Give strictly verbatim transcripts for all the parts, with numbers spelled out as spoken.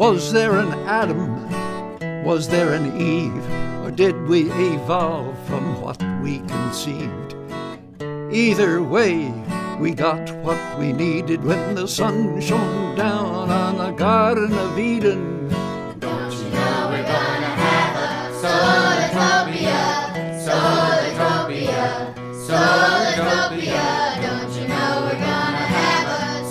Was there an Adam? Was there an Eve? Or did we evolve from what we conceived? Either way, we got what we needed when the sun shone down on the Garden of Eden. Don't you know we're gonna have a Solartopia, Solartopia, Solartopia. Don't you know we're gonna have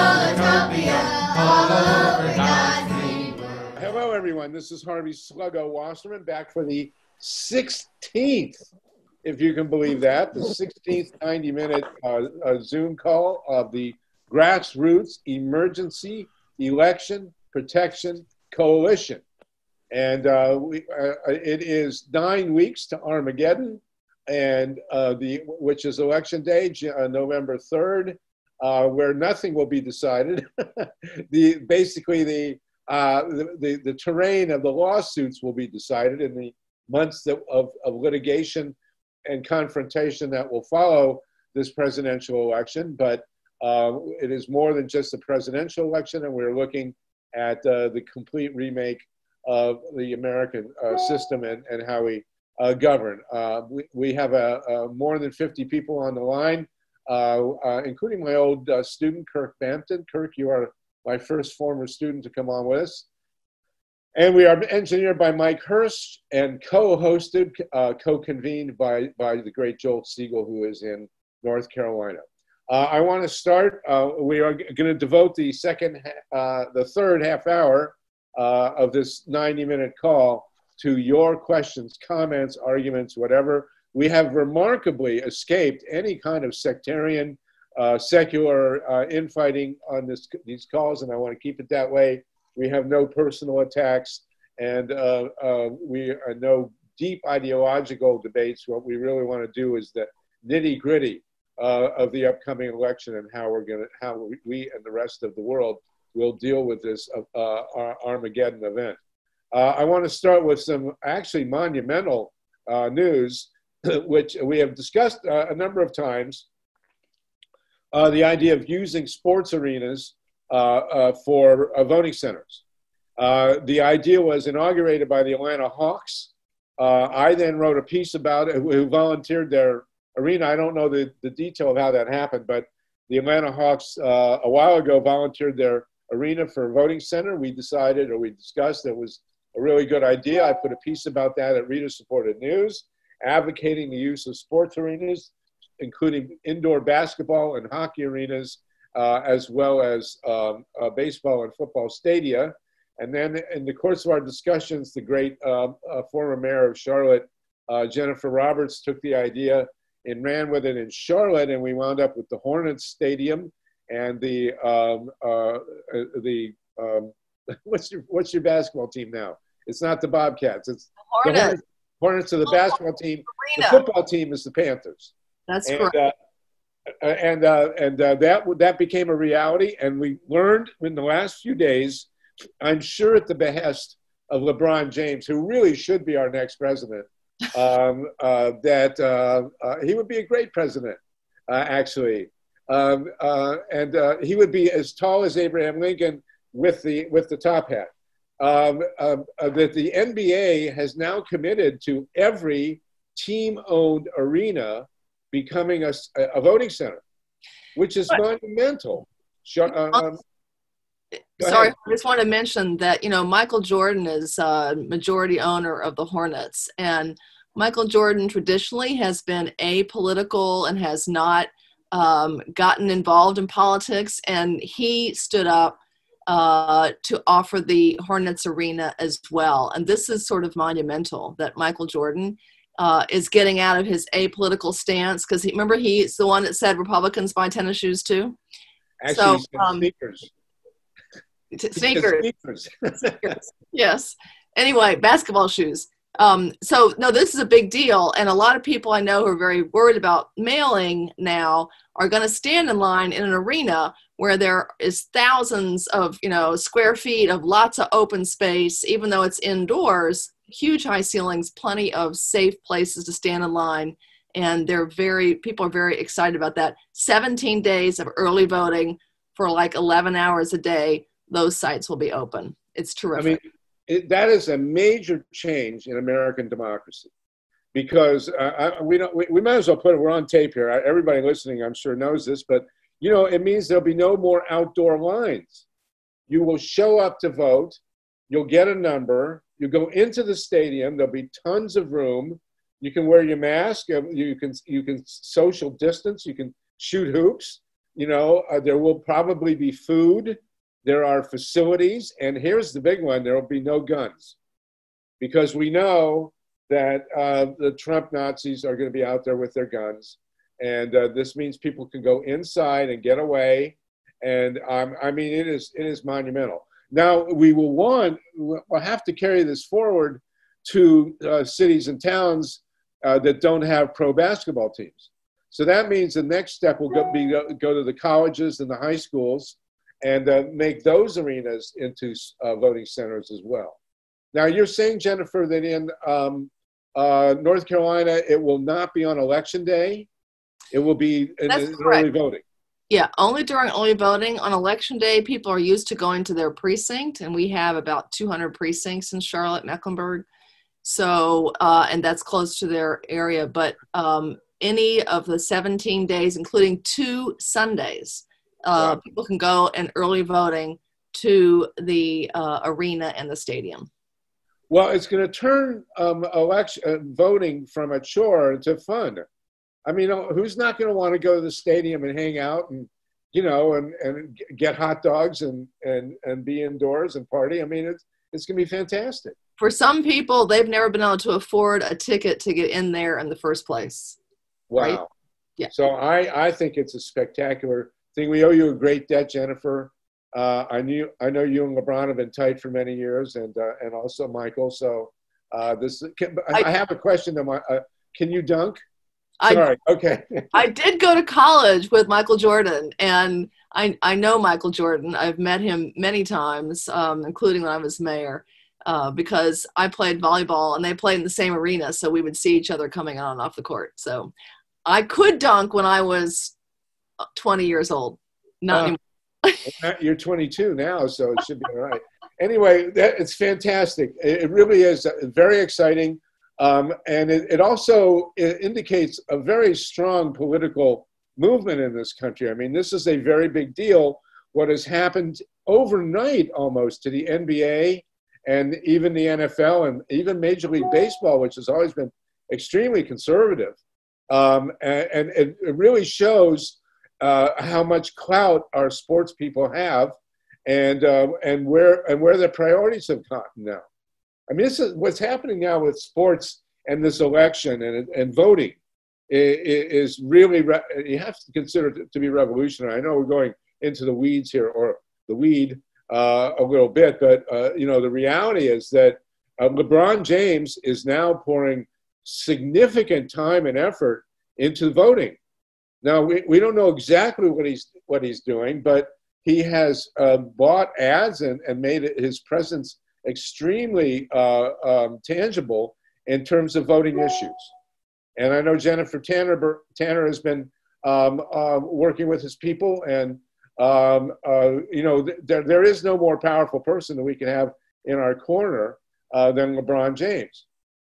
a Solartopia all over God's green world. Hello, everyone. This is Harvey Sluggo Wasserman back for the sixteenth, if you can believe that, the sixteenth ninety-minute uh, uh, Zoom call of the Grassroots Emergency Election Protection Coalition. And uh, we, uh, it is nine weeks to Armageddon, and uh, the which is Election Day, uh, November third, uh, where nothing will be decided. the basically the, uh, the the the terrain of the lawsuits will be decided in the months that, of, of litigation and confrontation that will follow this presidential election. But uh, it is more than just a presidential election, and we're looking at uh, the complete remake of the American uh, system and, and how we uh, govern. Uh, we, we have a, a more than fifty people on the line, uh, uh, including my old uh, student, Kirk Bampton. Kirk, you are my first former student to come on with us. And we are engineered by Mike Hurst and co-hosted, uh, co-convened by, by the great Joel Siegel, who is in North Carolina. Uh, I want to start, uh, we are going to devote the second, uh, the third half hour uh, of this ninety minute call to your questions, comments, arguments, whatever. We have remarkably escaped any kind of sectarian, uh, secular uh, infighting on this, these calls, and I want to keep it that way. We have no personal attacks, and uh, uh, we are no deep ideological debates. What we really want to do is the nitty gritty uh, of the upcoming election and how we're going to, how we and the rest of the world will deal with this uh, Armageddon event. Uh, I want to start with some actually monumental uh, news, which we have discussed uh, a number of times. Uh, the idea of using sports arenas Uh, uh, for uh, voting centers. Uh, the idea was inaugurated by the Atlanta Hawks. Uh, I then wrote a piece about it, who volunteered their arena. I don't know the, the detail of how that happened, but the Atlanta Hawks uh, a while ago volunteered their arena for a voting center. We decided, or we discussed, it was a really good idea. I put a piece about that at Reader Supported News, advocating the use of sports arenas, including indoor basketball and hockey arenas, Uh, as well as um, uh, baseball and football stadia. And then in the course of our discussions, the great uh, uh, former mayor of Charlotte, uh, Jennifer Roberts, took the idea and ran with it in Charlotte, and we wound up with the Hornets Stadium and the, um, uh, the um, what's, your, what's your basketball team now? It's not the Bobcats, it's the Hornets. The Hornets, Hornets are the basketball team. Arena. The football team is the Panthers. That's and, correct. Uh, And uh, and uh, that that became a reality, and we learned in the last few days, I'm sure at the behest of LeBron James, who really should be our next president, um, uh, that uh, uh, he would be a great president, uh, actually, um, uh, and uh, he would be as tall as Abraham Lincoln with the with the top hat. Um, uh, uh, that the N B A has now committed to every team-owned arena becoming a, a voting center, which is but, monumental. Uh, um, sorry, I just want to mention that, you know, Michael Jordan is uh, majority owner of the Hornets, and Michael Jordan traditionally has been apolitical and has not um, gotten involved in politics, and he stood up uh, to offer the Hornets arena as well. And this is sort of monumental that Michael Jordan Uh, is getting out of his apolitical stance, because he, remember, he's the one that said Republicans buy tennis shoes too. Actually, so, um, sneakers. Sneakers. Sneakers. Yes. Anyway, basketball shoes. Um, so, no, this is a big deal. And a lot of people I know who are very worried about mailing now are going to stand in line in an arena where there is thousands of, you know, square feet of lots of open space, even though it's indoors. Huge high ceilings, plenty of safe places to stand in line. And they're very, people are very excited about that. seventeen days of early voting for like eleven hours a day, those sites will be open. It's I terrific. mean, it, that is a major change in American democracy, because uh, I, we don't. We, we might as well put it. We're on tape here. Everybody listening, I'm sure, knows this, but you know, it means there'll be no more outdoor lines. You will show up to vote. You'll get a number. You go into the stadium. There'll be tons of room. You can wear your mask. You can you can social distance. You can shoot hoops. You know, uh, there will probably be food. There are facilities, and here's the big one: there will be no guns, because we know that uh, the Trump Nazis are going to be out there with their guns, and uh, this means people can go inside and get away. And um, I mean, it is it is monumental. Now we will want we'll have to carry this forward to uh, cities and towns uh, that don't have pro basketball teams. So that means the next step will go, be go, go to the colleges and the high schools and uh, make those arenas into uh, voting centers as well. Now, you're saying, Jennifer, that in um, uh, North Carolina, it will not be on Election Day. It will be in, in early voting. Yeah, only during early voting. On Election Day, people are used to going to their precinct, and we have about two hundred precincts in Charlotte, Mecklenburg. So, uh, and that's close to their area. But um, any of the seventeen days, including two Sundays, uh, wow. people can go and early voting to the uh, arena and the stadium. Well, it's going to turn um, election uh, voting from a chore to fun. I mean, who's not going to want to go to the stadium and hang out and, you know, and, and get hot dogs and, and, and be indoors and party? I mean, it's, it's going to be fantastic. For some people, they've never been able to afford a ticket to get in there in the first place. Wow. Right? Yeah. So I, I think it's a spectacular thing. We owe you a great debt, Jennifer. Uh, I knew I know you and LeBron have been tight for many years, and uh, and also Michael. So uh, this can, I, I have a question. To my, uh, can you dunk? Sorry. I, okay. I did go to college with Michael Jordan, and I I know Michael Jordan. I've met him many times, um, including when I was mayor, uh, because I played volleyball and they played in the same arena, so we would see each other coming on and off the court. So I could dunk when I was twenty years old. Not uh, anymore. You're twenty-two now, so it should be all right. Anyway, that, it's fantastic. It, it really is very exciting. Um, and it, it also it indicates a very strong political movement in this country. I mean, this is a very big deal. What has happened overnight almost to the N B A and even the N F L and even Major League Baseball, which has always been extremely conservative. Um, and, and it, it really shows uh, how much clout our sports people have and, uh, and, where, and where their priorities have gotten now. I mean, this is what's happening now with sports and this election and, and voting is, is really, you have to consider it to be revolutionary. I know we're going into the weeds here, or the weed uh, a little bit, but, uh, you know, the reality is that uh, LeBron James is now pouring significant time and effort into voting. Now, we, we don't know exactly what he's, what he's doing, but he has uh, bought ads and, and made his presence extremely uh, um, tangible in terms of voting issues. And I know Jennifer Tanner, Tanner has been um, uh, working with his people, and um, uh, you know, th- there, there is no more powerful person that we can have in our corner uh, than LeBron James.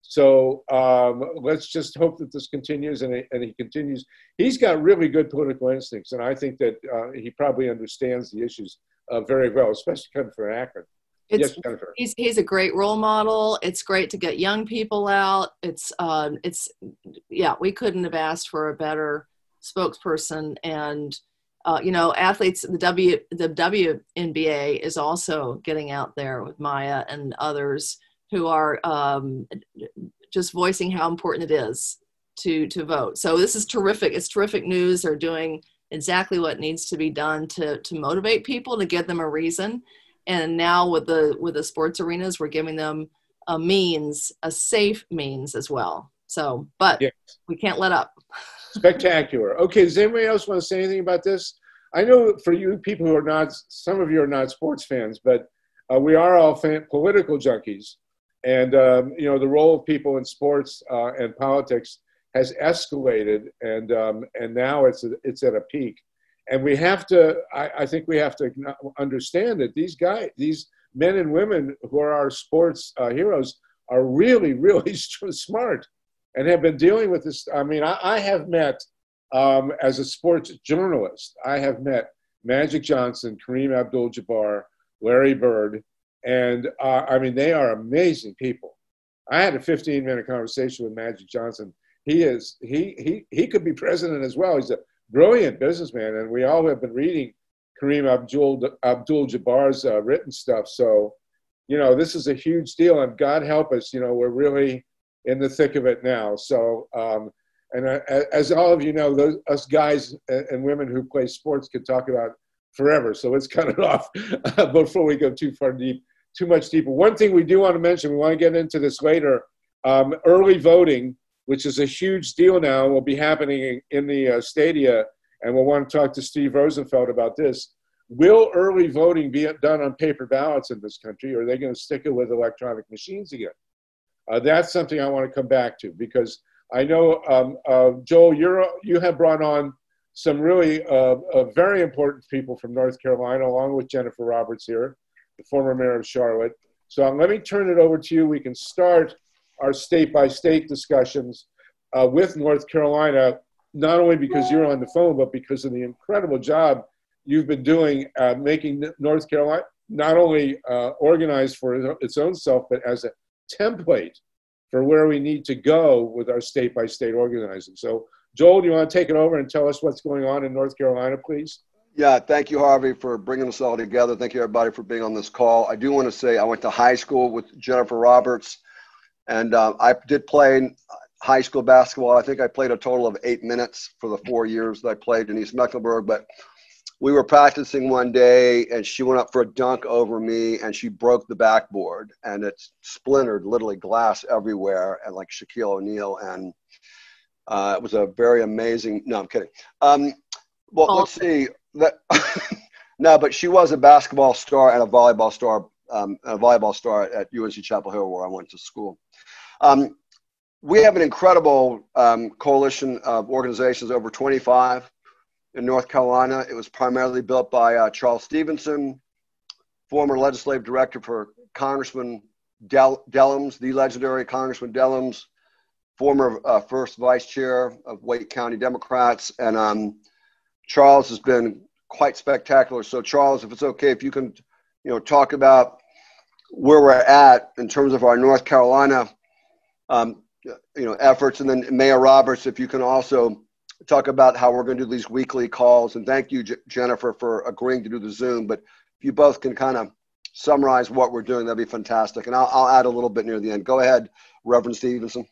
So um, let's just hope that this continues, and, and he continues. He's got really good political instincts, and I think that uh, he probably understands the issues uh, very well, especially coming from Akron. It's, yes, he's he's a great role model. It's great to get young people out. It's um it's yeah, we couldn't have asked for a better spokesperson. And uh, you know, athletes, the W the W N B A is also getting out there with Maya and others who are um, just voicing how important it is to to vote. So this is terrific. It's terrific news. They're doing exactly what needs to be done to to motivate people, to give them a reason. And now with the with the sports arenas, we're giving them a means, a safe means as well. So, but yes, we can't let up. Spectacular. Okay, does anybody else want to say anything about this? I know for you people who are not, some of you are not sports fans, but uh, we are all fan, political junkies. And, um, you know, the role of people in sports uh, and politics has escalated, and um, and now it's, it's at a peak. And we have to, I, I think we have to understand that these guys, these men and women who are our sports uh, heroes are really, really smart and have been dealing with this. I mean, I, I have met, um, as a sports journalist, I have met Magic Johnson, Kareem Abdul-Jabbar, Larry Bird, and uh, I mean, they are amazing people. I had a fifteen minute conversation with Magic Johnson. He is, he, he, he could be president as well. He's a brilliant businessman, and we all have been reading Kareem Abdul, Abdul-Jabbar's uh, written stuff. So, you know, this is a huge deal, and God help us, you know, we're really in the thick of it now. So, um, and uh, as all of you know, those, us guys and women who play sports could talk about forever. So let's cut it off before we go too far deep, too much deeper. One thing we do want to mention, we want to get into this later, um, early voting, which is a huge deal now, will be happening in the uh, stadia, and we'll want to talk to Steve Rosenfeld about this. Will early voting be done on paper ballots in this country, or are they going to stick it with electronic machines again? Uh, that's something I want to come back to, because I know, um, uh, Joel, you're, you have brought on some really uh, uh, very important people from North Carolina, along with Jennifer Roberts here, the former mayor of Charlotte. So um, let me turn it over to you. We can start our state-by-state discussions uh, with North Carolina, not only because you're on the phone, but because of the incredible job you've been doing uh, making North Carolina not only uh, organized for its own self, but as a template for where we need to go with our state-by-state organizing. So, Joel, do you want to take it over and tell us what's going on in North Carolina, please? Yeah, thank you, Harvey, for bringing us all together. Thank you, everybody, for being on this call. I do want to say I went to high school with Jennifer Roberts, and uh, I did play high school basketball. I think I played a total of eight minutes for the four years that I played in East Mecklenburg, but we were practicing one day, and she went up for a dunk over me, and she broke the backboard, and it splintered, literally glass everywhere, and like Shaquille O'Neal, and uh, it was a very amazing, no, I'm kidding. Um, well, oh. let's see. That, no, but she was a basketball star and a volleyball star, um, a volleyball star at U N C Chapel Hill, where I went to school. Um, we have an incredible um, coalition of organizations, over twenty-five in North Carolina. It was primarily built by uh, Charles Stevenson, former legislative director for Congressman Del- Dellums, the legendary Congressman Dellums, former uh, first vice chair of Wake County Democrats. And um, Charles has been quite spectacular. So Charles, if it's okay, if you can, you know, talk about where we're at in terms of our North Carolina, um, you know, efforts. And then Mayor Roberts, if you can also talk about how we're going to do these weekly calls. And thank you, J- Jennifer, for agreeing to do the Zoom. But if you both can kind of summarize what we're doing, that'd be fantastic. And I'll, I'll add a little bit near the end. Go ahead, Reverend Stevenson.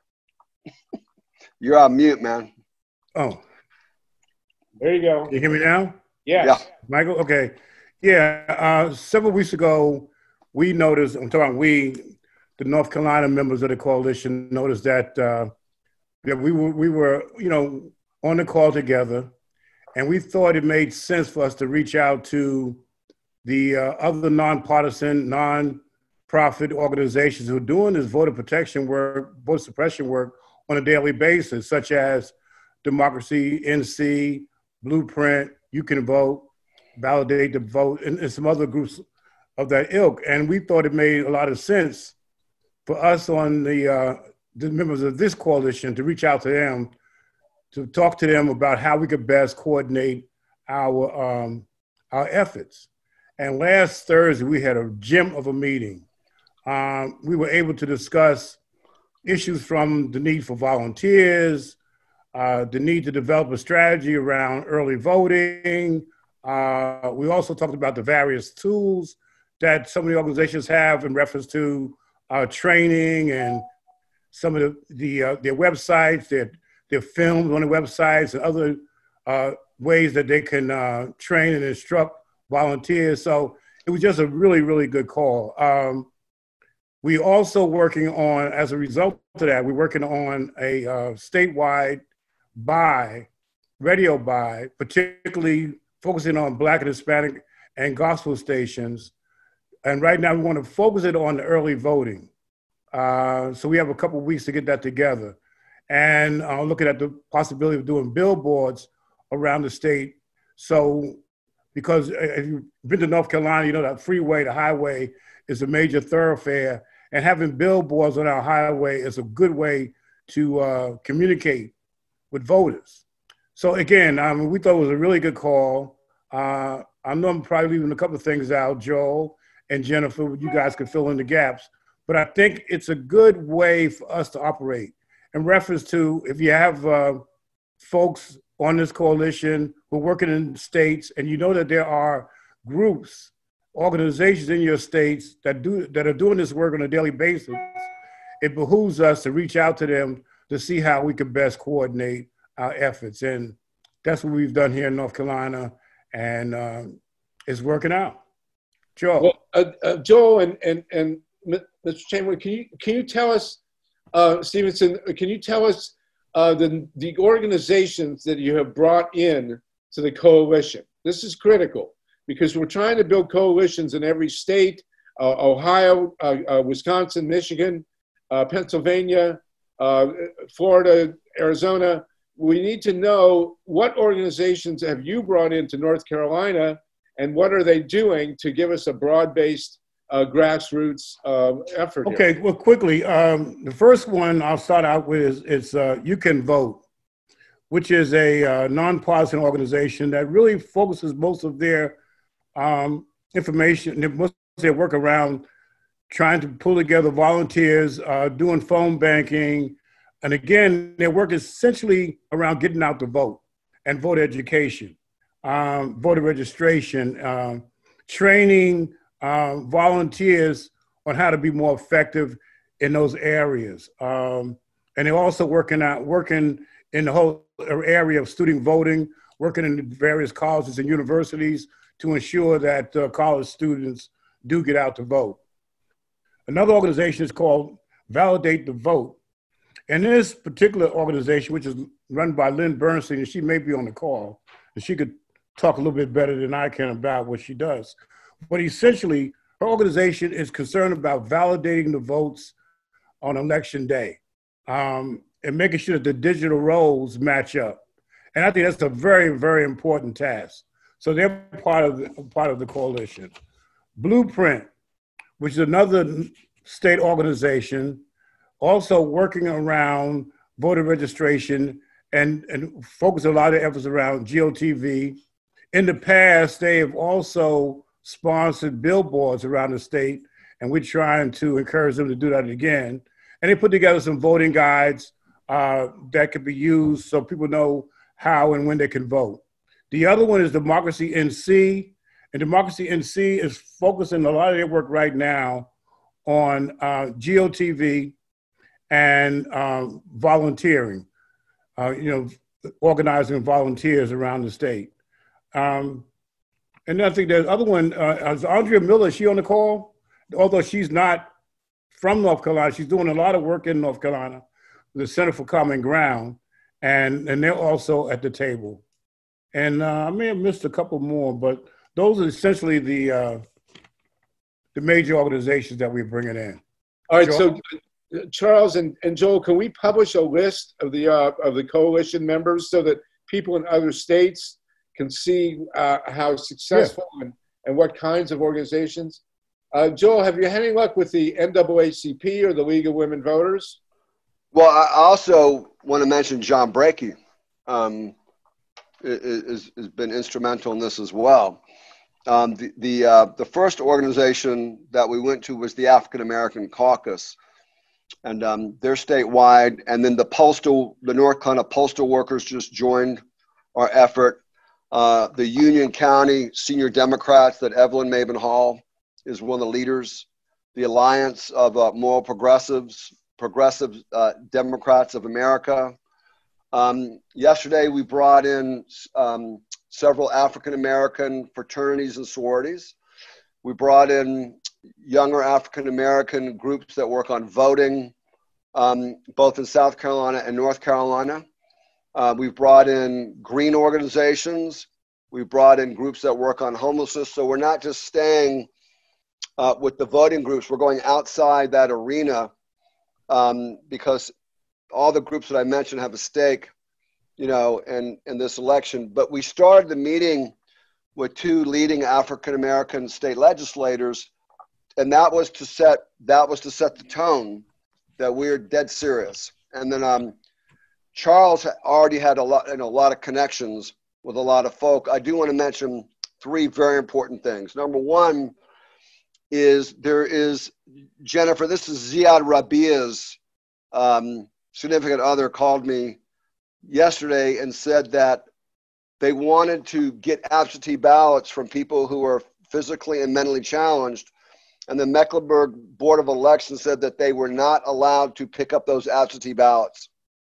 You're on mute, man. Oh. There you go. Can you hear me now? Yes. Yeah. Michael? Okay. Yeah. Uh, several weeks ago, we noticed, I'm talking we, the North Carolina members of the coalition noticed that uh, that we were, we were, you know, on the call together, and we thought it made sense for us to reach out to the uh, other nonpartisan, non-profit organizations who are doing this voter protection work, voter suppression work on a daily basis, such as Democracy N C, Blueprint, You Can Vote, Validate the Vote, and, and some other groups of that ilk. And we thought it made a lot of sense for us on the, uh, the members of this coalition to reach out to them, to talk to them about how we could best coordinate our, um, our efforts. And last Thursday, we had a gem of a meeting. Um, we were able to discuss issues from the need for volunteers, uh, the need to develop a strategy around early voting. Uh, we also talked about the various tools that some of the organizations have in reference to uh, training and some of the, the uh, their websites, their, their films on the websites, and other uh, ways that they can uh, train and instruct volunteers. So it was just a really, really good call. Um, we also working on, as a result of that, we're working on a uh, statewide buy, radio buy, particularly focusing on Black and Hispanic and gospel stations. And right now we want to focus it on the early voting. Uh, so we have a couple of weeks to get that together. And uh, looking at the possibility of doing billboards around the state. So because if you've been to North Carolina, you know that freeway, the highway is a major thoroughfare, and having billboards on our highway is a good way to uh, communicate with voters. So again, um, we thought it was a really good call. Uh, I know I'm probably leaving a couple of things out, Joel and Jennifer, you guys could fill in the gaps, but I think it's a good way for us to operate. In reference to, if you have uh, folks on this coalition who are working in states, and you know that there are groups, organizations in your states that do that are doing this work on a daily basis, it behooves us to reach out to them to see how we can best coordinate our efforts. And that's what we've done here in North Carolina, and uh, it's working out. Joel. Well, uh, uh, Joel and, and, and Mister Chamberlain, can you, can you tell us, uh, Stevenson, can you tell us uh, the, the organizations that you have brought in to the coalition? This is critical because we're trying to build coalitions in every state, uh, Ohio, uh, uh, Wisconsin, Michigan, uh, Pennsylvania, uh, Florida, Arizona. We need to know what organizations have you brought into North Carolina and what are they doing to give us a broad-based uh, grassroots uh, effort here? Okay, well, quickly, um, the first one I'll start out with is, is uh, You Can Vote, which is a uh, nonpartisan organization that really focuses most of their um, information, most of their work around trying to pull together volunteers, uh, doing phone banking, and again, their work is essentially around getting out the vote and voter education, um, voter registration, um, training um, volunteers on how to be more effective in those areas. Um, and they're also working out, working in the whole area of student voting, working in various colleges and universities to ensure that uh, college students do get out to vote. Another organization is called Validate the Vote. And this particular organization, which is run by Lynn Bernstein, and she may be on the call, and she could talk a little bit better than I can about what she does. But essentially, her organization is concerned about validating the votes on election day um, and making sure that the digital rolls match up. And I think that's a very, very important task. So they're part of the, part of the coalition. Blueprint, which is another state organization, also working around voter registration and, and focus a lot of efforts around G O T V. In the past, they have also sponsored billboards around the state, and we're trying to encourage them to do that again. And they put together some voting guides uh, that could be used so people know how and when they can vote. The other one is Democracy N C, and Democracy N C is focusing a lot of their work right now on uh, G O T V and um, volunteering, uh, you know, organizing volunteers around the state. Um, and I think the other one uh, is Andrea Miller. Is she on the call? Although she's not from North Carolina, she's doing a lot of work in North Carolina, the Center for Common Ground, and, and they're also at the table. And uh, I may have missed a couple more, but those are essentially the uh, the major organizations that we're bringing in. All right, Joel? so uh, Charles and, and Joel, can we publish a list of the uh, of the coalition members so that people in other states can see uh, how successful yeah. and, and what kinds of organizations? Uh, Joel, have you had any luck with the N double A C P or the League of Women Voters? Well, I also want to mention John Brakey. Um, is has been instrumental in this as well. Um, the the, uh, the first organization that we went to was the African American Caucus, and um, they're statewide. And then the postal, the North Carolina postal workers just joined our effort. Uh, the Union County Senior Democrats, that Evelyn Maven Hall is one of the leaders. The Alliance of uh, Moral Progressives, Progressive uh, Democrats of America. Um, yesterday, we brought in um, several African-American fraternities and sororities. We brought in younger African-American groups that work on voting, um, both in South Carolina and North Carolina. Uh, we've brought in green organizations. We've brought in groups that work on homelessness. So we're not just staying uh, with the voting groups. We're going outside that arena um, because all the groups that I mentioned have a stake, you know, in, in this election. But we started the meeting with two leading African-American state legislators. And that was to set, that was to set the tone that we're dead serious. And then um, Charles already had a lot, you know, a lot of connections with a lot of folk. I do want to mention three very important things. Number one is there is, Jennifer, this is Ziad Rabia's um, significant other called me yesterday and said that they wanted to get absentee ballots from people who are physically and mentally challenged. And the Mecklenburg Board of Elections said that they were not allowed to pick up those absentee ballots.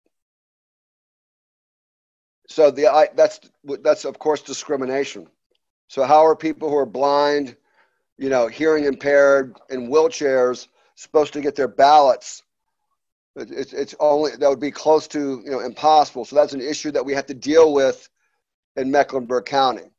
So the I, that's that's of course discrimination. So how are people who are blind, you know, hearing impaired, in wheelchairs supposed to get their ballots? It, it's it's only that would be close to you know impossible. So that's an issue that we have to deal with in Mecklenburg County.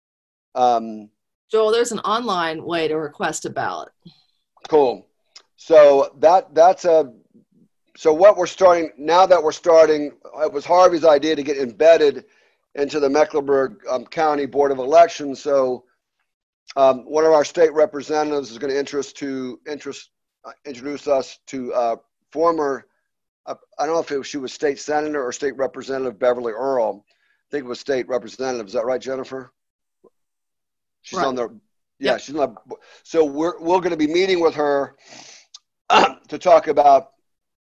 Um, Joel, there's an online way to request a ballot. Cool. So that that's a so what we're starting now that we're starting. It was Harvey's idea to get embedded into the Mecklenburg um, County Board of Elections. So um, one of our state representatives is going to interest to interest uh, introduce us to uh, former. Uh, I don't know if it was, she was state senator or state representative Beverly Earl. I think it was state representative. Is that right, Jennifer? She's right. on the, yeah, Yep. she's on the, so we're, we're going to be meeting with her to talk about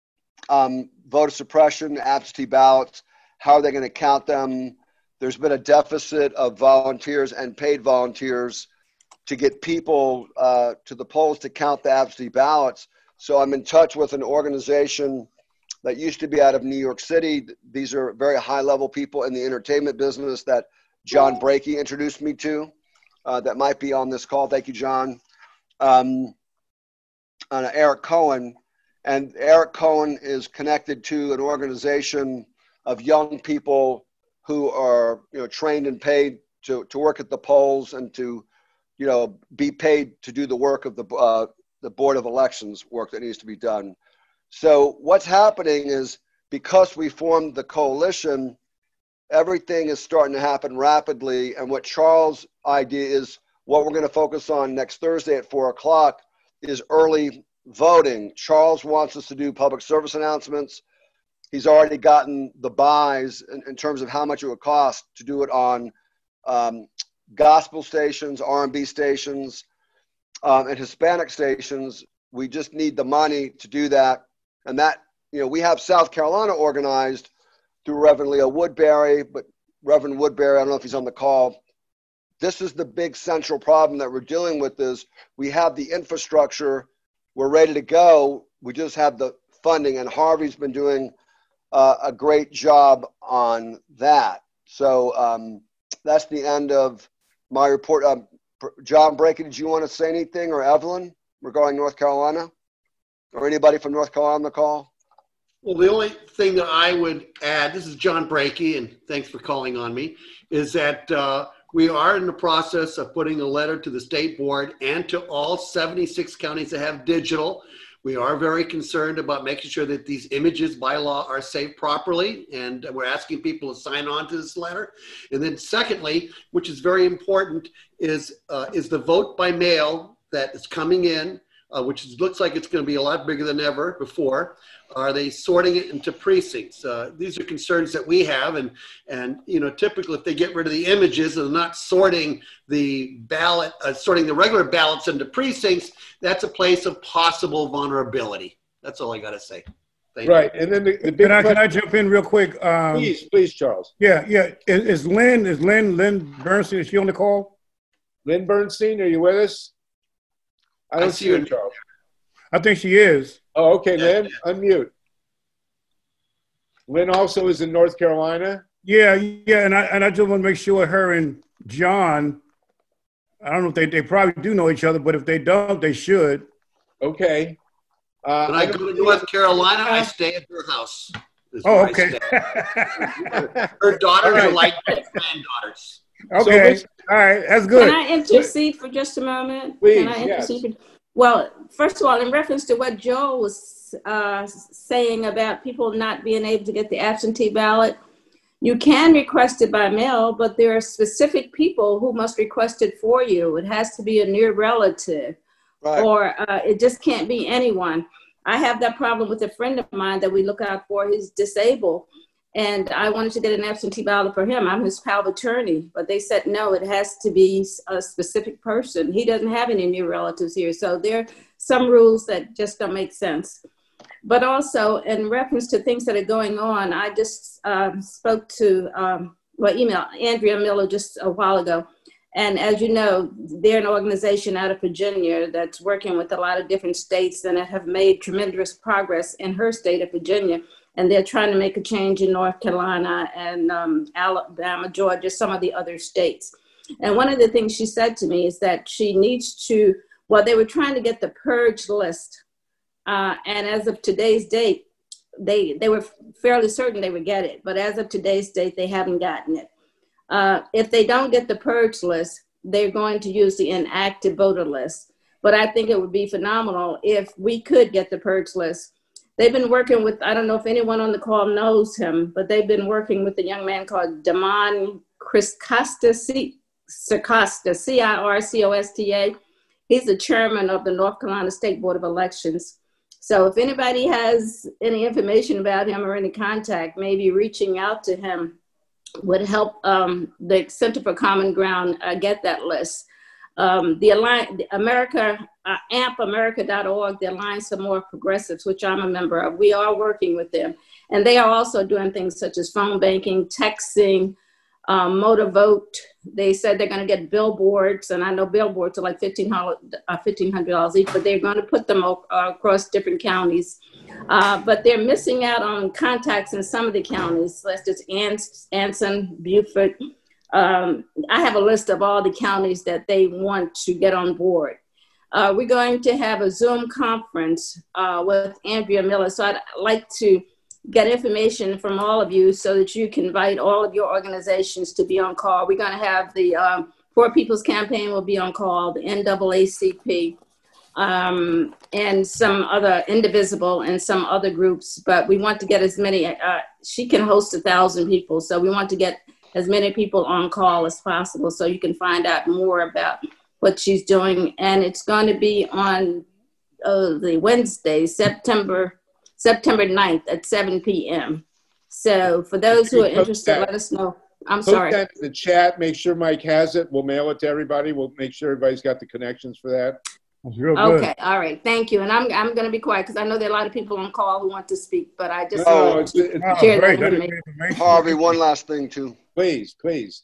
um, voter suppression, absentee ballots, how are they going to count them? There's been a deficit of volunteers and paid volunteers to get people uh, to the polls to count the absentee ballots. So I'm in touch with an organization that used to be out of New York City. These are very high level people in the entertainment business that John Brakey introduced me to. Uh, that might be on this call. Thank you, John. Um, and Eric Cohen. And Eric Cohen is connected to an organization of young people who are you know, trained and paid to, to work at the polls and to you know, be paid to do the work of the, uh, the Board of Elections work that needs to be done. So what's happening is because we formed the coalition, everything is starting to happen rapidly. And what Charles' idea is, what we're going to focus on next Thursday at four o'clock is early voting. Charles wants us to do public service announcements. He's already gotten the buys in, in terms of how much it would cost to do it on um, gospel stations, R and B stations, um, and Hispanic stations. We just need the money to do that. And that, you know, we have South Carolina organized through Reverend Leo Woodbury, but Reverend Woodbury, I don't know if he's on the call. This is the big central problem that we're dealing with is we have the infrastructure, we're ready to go, we just have the funding, and Harvey's been doing uh, a great job on that. So um, that's the end of my report. Um, John Brakey, did you want to say anything, or Evelyn, regarding North Carolina? Or anybody from North Carolina on the call? Well, the only thing that I would add, this is John Brakey, and thanks for calling on me, is that uh, we are in the process of putting a letter to the state board and to all seventy-six counties that have digital. We are very concerned about making sure that these images by law are saved properly, and we're asking people to sign on to this letter. And then secondly, which is very important, is, uh, is the vote by mail that is coming in, Uh, which is, looks like it's going to be a lot bigger than ever before. Are they sorting it into precincts? Uh, these are concerns that we have, and and you know, typically if they get rid of the images and not sorting the ballot, uh, sorting the regular ballots into precincts, that's a place of possible vulnerability. That's all I got to say. Thank right, you. and then the, the big Can I, question, can I jump in real quick? Um, please, please, Charles. Yeah, yeah. Is, is Lynn, is Lynn, Lynn Bernstein, is she on the call? Lynn Bernstein, are you with us? I don't I see see her, her. Charles. I think she is. Oh, okay, Yeah, Lynn, yeah. unmute. Lynn also is in North Carolina. Yeah, yeah, and I and I just want to make sure her and John, I don't know if they, they probably do know each other, but if they don't, they should. Okay. Uh, When I don't go to see- North Carolina, I stay at her house. Is Oh, where I okay. stay. Her daughters All right. are like my granddaughters. Okay, listen- all right, that's Can good. I intercede for just a moment? Please, Can I yes. intercede? For, well, first of all, in reference to what Joel was uh, saying about people not being able to get the absentee ballot, You can request it by mail, but there are specific people who must request it for you. It has to be a near relative, Right. or uh, it just can't be anyone. I have that problem with a friend of mine that we look out for. He's disabled, and I wanted to get an absentee ballot for him. I'm his power of attorney, but they said, no, it has to be a specific person. He doesn't have any near relatives here. So there are some rules that just don't make sense. But also in reference to things that are going on, I just um, spoke to, um, well, email Andrea Miller just a while ago. And as you know, they're an organization out of Virginia that's working with a lot of different states and have made tremendous progress in her state of Virginia. And they're trying to make a change in North Carolina and um, Alabama, Georgia, some of the other states. And one of the things she said to me is that she needs to, well, they were trying to get the purge list. Uh, and as of today's date, they, they were fairly certain they would get it. But as of today's date, they haven't gotten it. Uh, if they don't get the purge list, they're going to use the inactive voter list. But I think it would be phenomenal if we could get the purge list. They've been working with, I don't know if anyone on the call knows him, but they've been working with a young man called Damon Circosta, Circosta, C I R C O S T A. He's the chairman of the North Carolina State Board of Elections. So if anybody has any information about him or any contact, maybe reaching out to him would help um, the Center for Common Ground uh, get that list. Um, the Alliance, America, uh, A M P America dot org, the Alliance of More Progressives, which I'm a member of, we are working with them. And they are also doing things such as phone banking, texting, um, motor vote. They said they're going to get billboards, and I know billboards are like fifteen hundred dollars each, but they're going to put them uh, across different counties. Uh, but they're missing out on contacts in some of the counties, such as Anson, Beaufort. Um, I have a list of all the counties that they want to get on board. Uh, we're going to have a Zoom conference uh, with Andrea Miller. So I'd like to get information from all of you so that you can invite all of your organizations to be on call. We're going to have the um, Poor People's Campaign will be on call, the N double A C P, um, and some other Indivisible and some other groups. But we want to get as many, uh, she can host a thousand people. So we want to get as many people on call as possible so you can find out more about what she's doing. And it's going to be on uh, the Wednesday, September September ninth at seven p m So for those who are interested, let us know. I'm sorry. Put that in the chat. Make sure Mike has it. We'll mail it to everybody. We'll make sure everybody's got the connections for that. That's real good. Okay, all right, thank you. And I'm I'm going to be quiet because I know there are a lot of people on call who want to speak, but I just No, want it's, to it's, share great. that That is information. information. Harvey, one last thing too. please, please.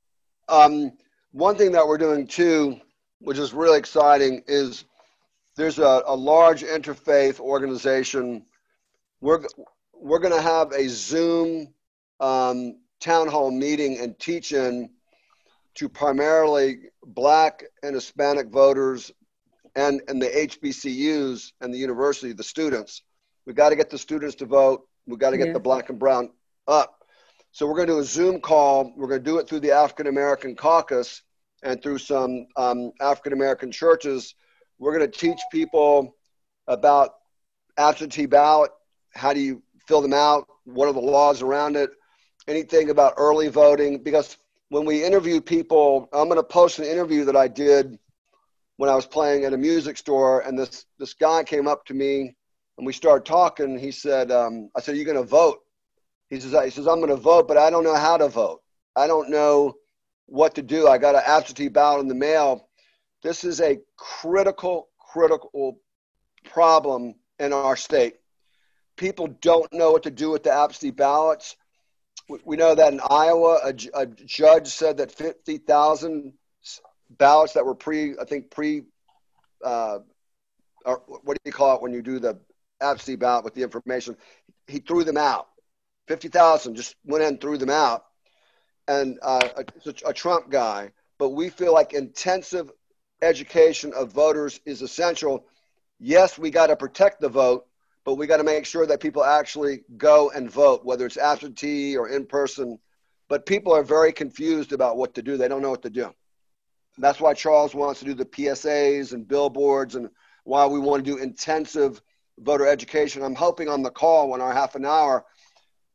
Um, one thing that we're doing too, which is really exciting, is there's a, a large interfaith organization. We're, we're going to have a Zoom um, town hall meeting and teach-in to primarily Black and Hispanic voters and, and the H B C Us and the university, the students. We've got to get the students to vote. We've got to get Yeah. the Black and brown up. So we're going to do a Zoom call. We're going to do it through the African American Caucus and through some um, African American churches. We're going to teach people about absentee ballot. How do you fill them out? What are the laws around it? Anything about early voting? Because when we interview people, I'm going to post an interview that I did when I was playing at a music store, and this this guy came up to me and we started talking. He said, um, I said, "Are you going to vote?" He says, he says, "I'm going to vote, but I don't know how to vote. I don't know what to do. I got an absentee ballot in the mail." This is a critical, critical problem in our state. People don't know what to do with the absentee ballots. We, we know that in Iowa, a, a judge said that fifty thousand ballots that were pre, I think pre, uh, or what do you call it when you do the absentee ballot with the information? He threw them out. fifty thousand just went in and threw them out. And uh, a, a Trump guy. But we feel like intensive education of voters is essential. Yes, we got to protect the vote, but we got to make sure that people actually go and vote, whether it's absentee or in person. But people are very confused about what to do. They don't know what to do. And that's why Charles wants to do the P S As and billboards, and why we want to do intensive voter education. I'm hoping on the call, in our half an hour,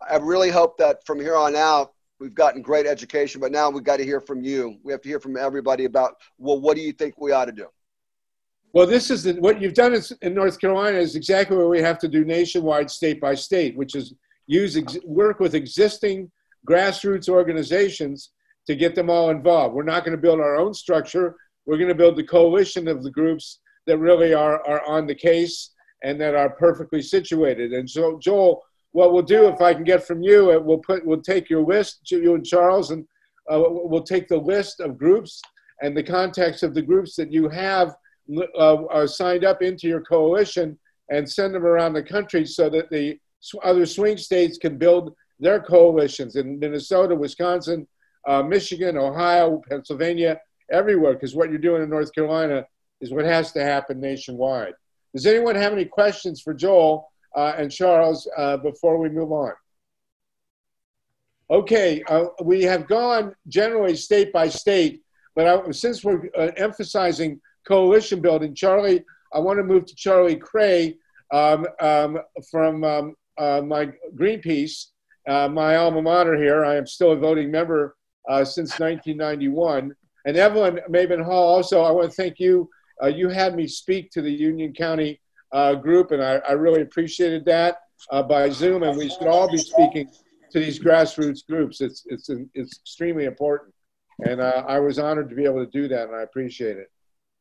I really hope that from here on out, we've gotten great education, but now we've got to hear from you. We have to hear from everybody about, well, what do you think we ought to do? Well, this is the, what you've done is, in North Carolina is exactly what we have to do nationwide, state by state, which is use ex, work with existing grassroots organizations to get them all involved. We're not going to build our own structure. We're going to build the coalition of the groups that really are, are on the case and that are perfectly situated. And so, Joel, what we'll do, if I can get from you, we'll put we'll take your list, you and Charles, and uh, we'll take the list of groups and the context of the groups that you have uh, are signed up into your coalition and send them around the country so that the other swing states can build their coalitions in Minnesota, Wisconsin, uh, Michigan, Ohio, Pennsylvania, everywhere, because what you're doing in North Carolina is what has to happen nationwide. Does anyone have any questions for Joel uh, and Charles uh, before we move on? Okay, uh, we have gone generally state by state, but I, since we're uh, emphasizing coalition building, Charlie, I want to move to Charlie Cray um, um, from um, uh, my Greenpeace, uh, my alma mater here. I am still a voting member uh, since nineteen ninety-one. And Evelyn Maben Hall, also, I want to thank you. Uh, you had me speak to the Union County uh, group, and I, I really appreciated that uh, by Zoom, and we should all be speaking to these grassroots groups. It's, it's, it's extremely important. And uh, I was honored to be able to do that, and I appreciate it.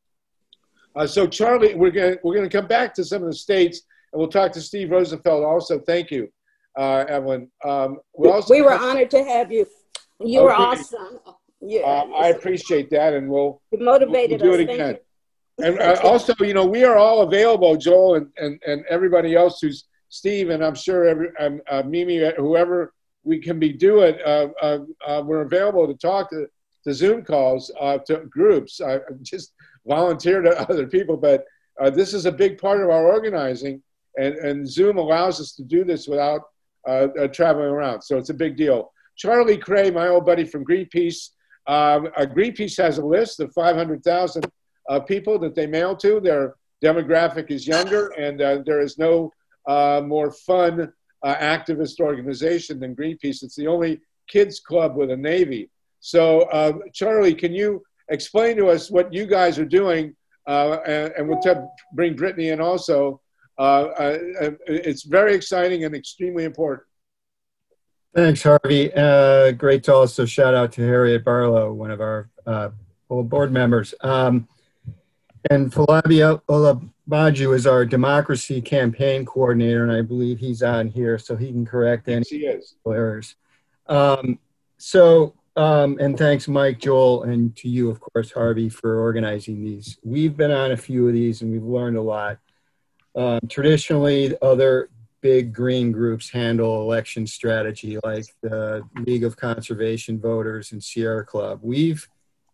Uh, so Charlie, we're going we're gonna come back to some of the states, and we'll talk to Steve Rosenfeld also. Thank you, uh, Evelyn. Um, we also we were honored to have you. You okay. were awesome. Yeah, uh, I appreciate that, and we'll, you motivated we'll do us. it again. And uh, also, you know, we are all available, Joel, and, and, and everybody else who's Steve, and I'm sure every, um, uh, Mimi, whoever we can be doing, uh, uh, uh, we're available to talk to, to Zoom calls, uh, to groups. I just volunteer to other people, but uh, this is a big part of our organizing, and, and Zoom allows us to do this without uh, uh, traveling around. So it's a big deal. Charlie Cray, my old buddy from Greenpeace, um, uh, Greenpeace has a list of five hundred thousand uh, people that they mail to. Their demographic is younger, and uh, there is no uh, more fun uh, activist organization than Greenpeace. It's the only kids club with a Navy. So uh, Charlie, can you explain to us what you guys are doing, uh, and, and we'll bring Brittany in also. Uh, uh, it's very exciting and extremely important. Thanks, Harvey. Uh, great to also shout out to Harriet Barlow, one of our uh, old board members. Um, and Falabi Olabaju is our democracy campaign coordinator, and I believe he's on here, so he can correct any yes, errors. Um, so, um, and thanks, Mike, Joel, and to you, of course, Harvey, for organizing these. We've been on a few of these, and we've learned a lot. Um, traditionally, other big green groups handle election strategy, like the League of Conservation Voters and Sierra Club. We've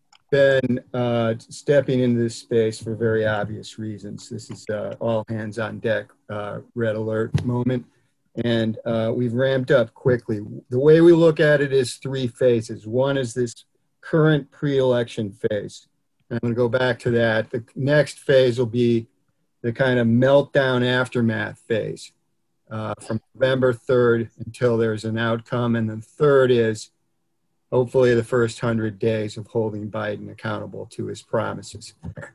been uh, stepping into this space for very obvious reasons. This is uh, all hands on deck, uh, red alert moment. And uh, we've ramped up quickly. The way we look at it is three phases. One is this current pre-election phase. And I'm gonna go back to that. The next phase will be the kind of meltdown aftermath phase. Uh, from November third until there's an outcome. And the third is hopefully the first hundred days of holding Biden accountable to his promises.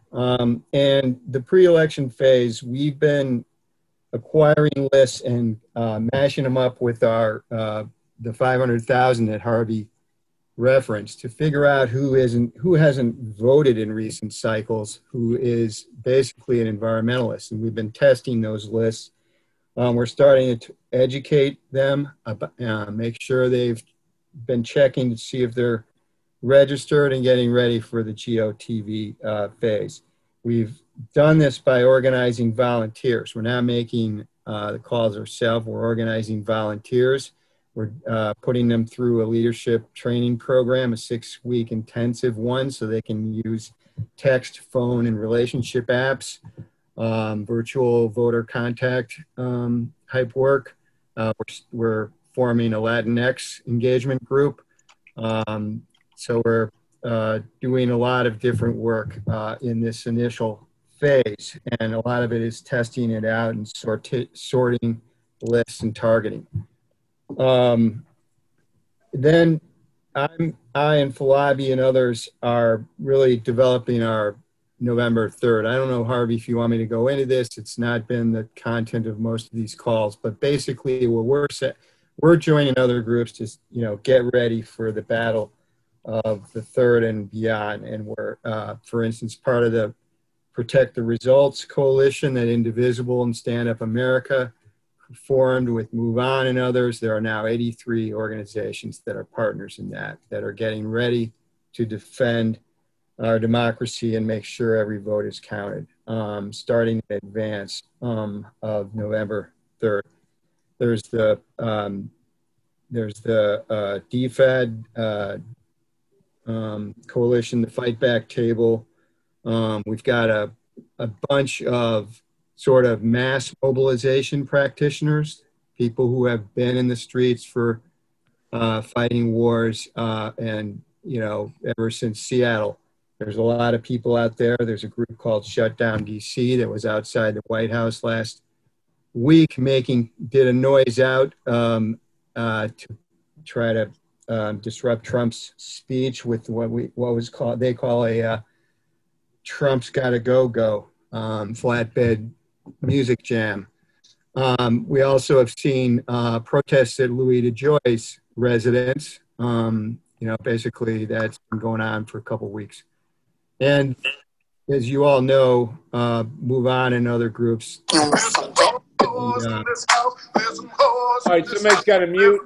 Um, and the pre-election phase, we've been acquiring lists and uh, mashing them up with our uh, the five hundred thousand that Harvey referenced to figure out who isn't who hasn't voted in recent cycles, who is basically an environmentalist. And we've been testing those lists. Um, we're starting to educate them, about, uh, make sure they've been checking to see if they're registered and getting ready for the G O T V uh, phase. We've done this by organizing volunteers. We're not making uh, the calls ourselves. We're organizing volunteers. We're uh, putting them through a leadership training program, a six-week intensive one, so they can use text, phone, and relationship apps. Um, virtual voter contact um, type work. Uh, we're, we're forming a Latinx engagement group. Um, so we're uh, doing a lot of different work uh, in this initial phase. And a lot of it is testing it out and sort sorting lists and targeting. um, then I'm, I and Falabi and others are really developing our November third. I don't know, Harvey, if you want me to go into this. It's not been the content of most of these calls, but basically where we're set, we're joining other groups to, you know, get ready for the battle of the third and beyond. And we're, uh, for instance, part of the Protect the Results Coalition that Indivisible and Stand Up America formed with Move On and others. There are now eighty-three organizations that are partners in that, that are getting ready to defend our democracy and make sure every vote is counted, um, starting in advance um, of November third. There's the, um, there's the uh, D FED uh, um, coalition, the Fight Back Table. Um, we've got a, a bunch of sort of mass mobilization practitioners, people who have been in the streets for uh, fighting wars uh, and, you know, ever since Seattle. There's a lot of people out there. There's a group called Shut Down D C that was outside the White House last week, making, did a noise out um, uh, to try to um, disrupt Trump's speech with what we, what was called, they call a uh, Trump's Gotta Go Go um, flatbed music jam. Um, we also have seen uh, protests at Louis DeJoy's residence. Um, you know, basically that's been going on for a couple weeks. And as you all know, uh, Move On and other groups. And, uh, All right, somebody's got to mute.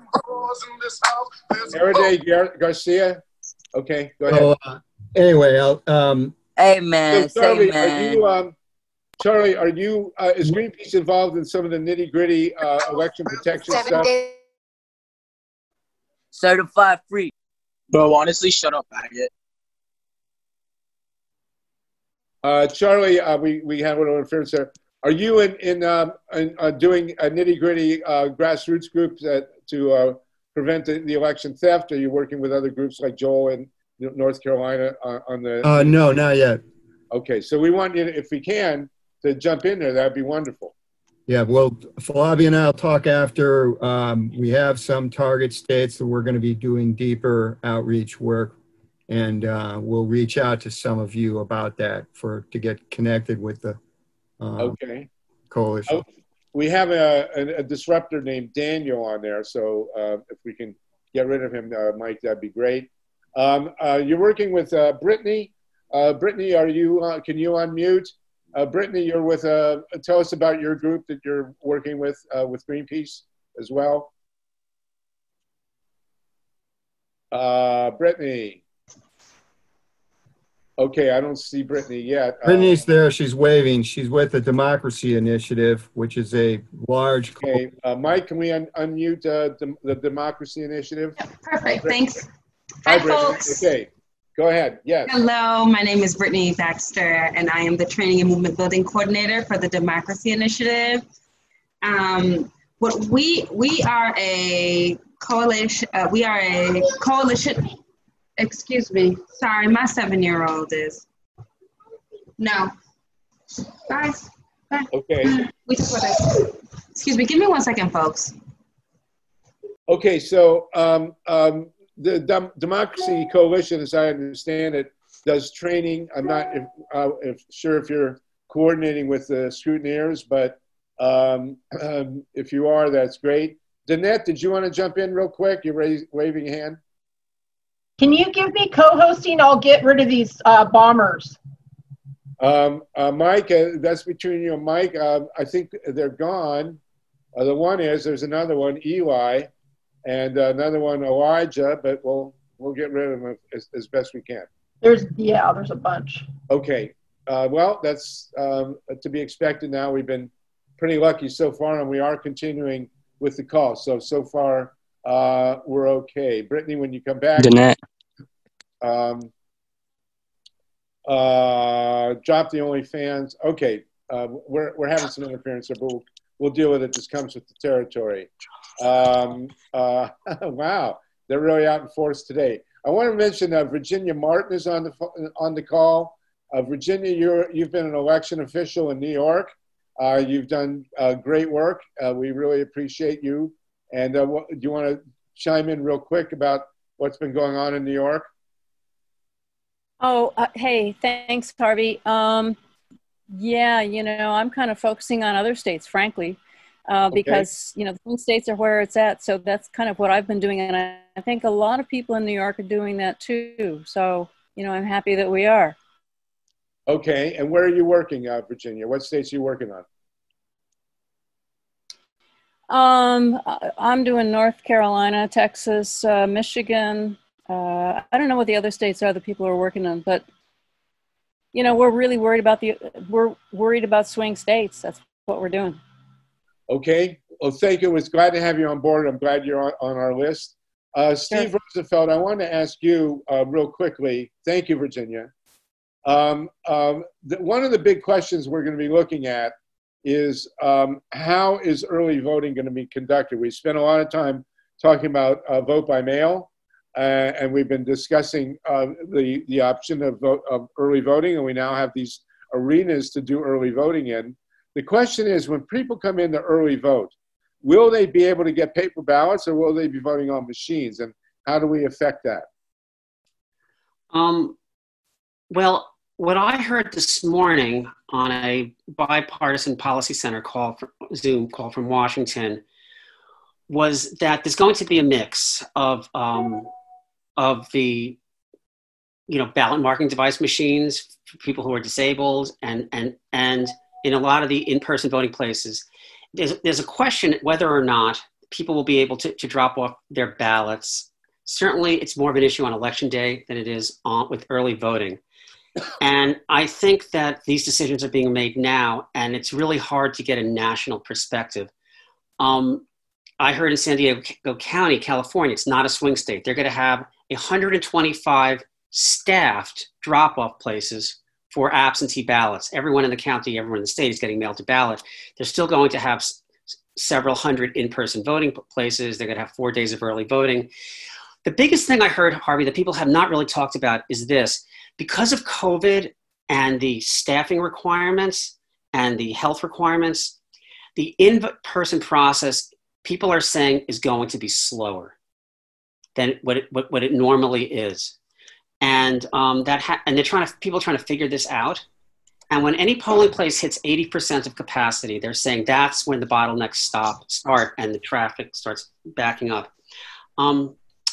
Erede Gar- Garcia. Okay, go ahead. so, uh, anyway, I'll, um, Amen. So, Charlie, Amen. are you, um, Charlie, are you, uh, is Greenpeace involved in some of the nitty gritty uh, election protection stuff? Certified free. Bro, honestly, shut up, faggot. Uh, Charlie, uh, we, we have a little interference there. Are you in, in, um, in uh, doing a nitty gritty uh, grassroots groups that, to uh, prevent the, the election theft? Are you working with other groups like Joel in North Carolina uh, on the? uh, no, not yet. Okay, so we want you, to, if we can, to jump in there. That'd be wonderful. Yeah, well, Falabi and I'll talk after. Um, we have some target states that we're going to be doing deeper outreach work, and uh, we'll reach out to some of you about that for to get connected with the um, okay. coalition. Oh, we have a, a, a disruptor named Daniel on there, so uh, if we can get rid of him, uh, Mike, that'd be great. Um, uh, you're working with uh, Brittany. Uh, Brittany, are you? Uh, can you unmute? Uh, Brittany, you're with. Uh, tell us about your group that you're working with uh, with Greenpeace as well. Uh, Brittany. Okay, I don't see Brittany yet. Brittany's uh, there. She's waving. She's with the Democracy Initiative, which is a large. Okay, uh, Mike, can we un unmute uh, the, the Democracy Initiative? Yeah, perfect. Thanks. Hi, Hi, Brittany. folks. Okay, go ahead. Yes. Hello, my name is Brittany Baxter, and I am the Training and Movement Building Coordinator for the Democracy Initiative. Um, what we we are a coalition. Uh, we are a coalition. Excuse me. Sorry, my seven-year-old is. No. Guys. Bye. Okay. We just want to. Excuse me. Give me one second, folks. Okay, so um, um, the Dem Democracy Coalition, as I understand it, does training. I'm not if, uh, if sure if you're coordinating with the scrutineers, but um, um, if you are, that's great. Danette, did you want to jump in real quick? You're raising, waving your hand. Can you give me co-hosting? I'll get rid of these uh, bombers. Um, uh, Mike, uh, that's between you and Mike. Uh, I think they're gone. Uh, the one is, there's another one, Eli, and uh, another one, Elijah, but we'll, we'll get rid of them as, as best we can. There's, yeah, there's a bunch. Okay. Uh, well, that's um, to be expected now. We've been pretty lucky so far, and we are continuing with the call. So, so far, uh, we're okay. Brittany, when you come back. Danette. Um, uh, drop the OnlyFans. Okay, uh, we're we're having some interference here, but we'll, we'll deal with it. This comes with the territory. Um, uh, wow, they're really out in force today. I want to mention uh, Virginia Martin is on the on the call. Uh, Virginia, you're you've been an election official in New York. Uh, you've done uh, great work. Uh, we really appreciate you And uh, what, do you want to chime in real quick about what's been going on in New York? Oh, uh, hey, thanks, Harvey. Um, yeah, you know, I'm kind of focusing on other states, frankly, uh, because, okay. you know, the swing states are where it's at. So that's kind of what I've been doing. And I, I think a lot of people in New York are doing that too. So, you know, I'm happy that we are. Okay. And where are you working, uh, Virginia? What states are you working on? Um, I'm doing North Carolina, Texas, uh, Michigan. Uh, I don't know what the other states are that people are working on, but you know, we're really worried about the, we're worried about swing states. That's what we're doing. Okay. Well, thank you. It's glad to have you on board. I'm glad you're on, on our list. Uh, Steve sure. Rosenfeld, I wanted to ask you uh, real quickly. Thank you, Virginia. Um, um, the, one of the big questions we're going to be looking at is um, how is early voting going to be conducted? We spent a lot of time talking about uh, vote by mail. Uh, and we've been discussing uh, the, the option of, vote, of early voting, and we now have these arenas to do early voting in. The question is, when people come in to early vote, will they be able to get paper ballots, or will they be voting on machines? And how do we affect that? Um, well, what I heard this morning on a bipartisan policy center call, for, Zoom call from Washington, was that there's going to be a mix of um, of the, you know, ballot marking device machines for people who are disabled, and and and in a lot of the in-person voting places, there's there's a question whether or not people will be able to, to drop off their ballots. Certainly, it's more of an issue on election day than it is on with early voting. And I think that these decisions are being made now, and it's really hard to get a national perspective. Um, I heard in San Diego County, California, it's not a swing state. They're going to have one hundred twenty-five staffed drop-off places for absentee ballots. Everyone in the county, everyone in the state is getting mailed a ballot. They're still going to have s- several hundred in-person voting places. They're going to have four days of early voting. The biggest thing I heard, Harvey, that people have not really talked about is this. Because of COVID and the staffing requirements and the health requirements, the in-person process, people are saying, is going to be slower than what it, what, what it normally is. And um, that ha- and they're trying to, people are trying to figure this out. And when any polling place hits eighty percent of capacity, they're saying that's when the bottlenecks stop, start and the traffic starts backing up. Um,